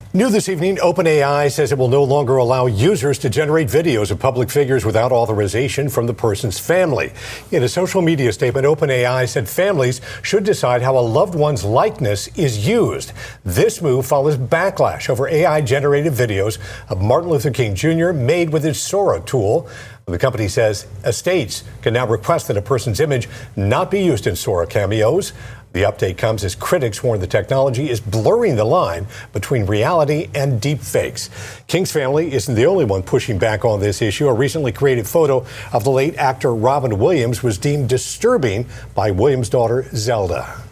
New this evening, OpenAI says it will no longer allow users to generate videos of public figures without authorization from the person's family. In a social media statement, OpenAI said families should decide how a loved one's likeness is used. This move follows backlash over AI-generated videos of Martin Luther King Jr. made with its Sora tool. The company says estates can now request that a person's image not be used in Sora cameos. The update comes as critics warn the technology is blurring the line between reality and deep fakes. King's family isn't the only one pushing back on this issue. A recently created photo of the late actor Robin Williams was deemed disturbing by Williams' daughter Zelda.